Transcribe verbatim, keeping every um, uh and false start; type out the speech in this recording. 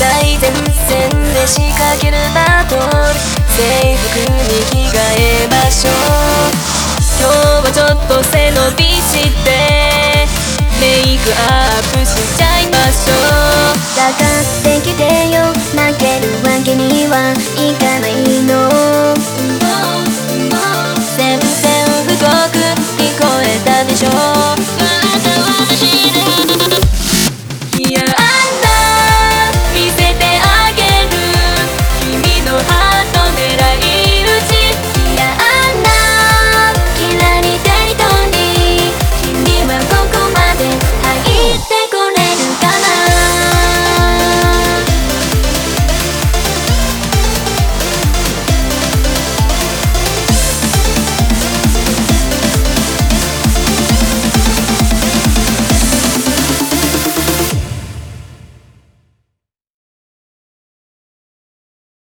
最前線で仕掛けるバトル、制服に着替えましょう。今日はちょっと背伸びしてメイクアップしちゃいましょう。 かかってきてよ、負けるわけにはいか